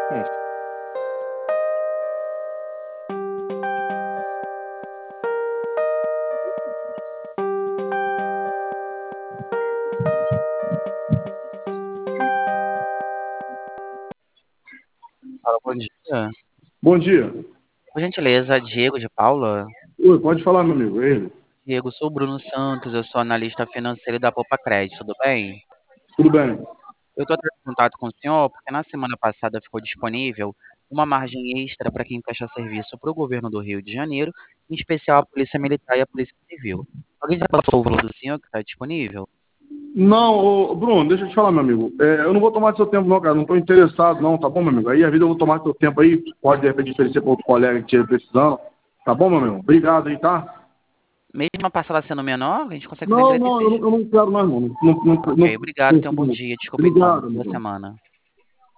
Hum. Fala, bom dia. Bom dia. Por gentileza, Diego de Paula. Oi, pode falar, meu amigo. É ele. Diego, sou o Bruno Santos, eu sou analista financeiro da Poupa Crédito, tudo bem? Tudo bem? Eu estou entrando em contato com o senhor porque na semana passada ficou disponível uma margem extra para quem presta serviço para o governo do Rio de Janeiro, em especial a Polícia Militar e a Polícia Civil. Alguém já passou o valor do senhor que está disponível? Não, Bruno, deixa eu te falar, meu amigo. Eu não vou tomar seu tempo, não, cara. Não estou interessado, não, tá bom, meu amigo? Aí a vida eu vou tomar seu tempo aí. Pode, de repente, oferecer para outro colega que estiver precisando. Tá bom, meu amigo? Obrigado aí, tá? Mesmo a parcela sendo menor, a gente consegue Não, vender não, depois. eu não quero mais, não. Ok, obrigado, tenha um bom dia, desculpa o incômodo, Obrigado, boa amigo. semana.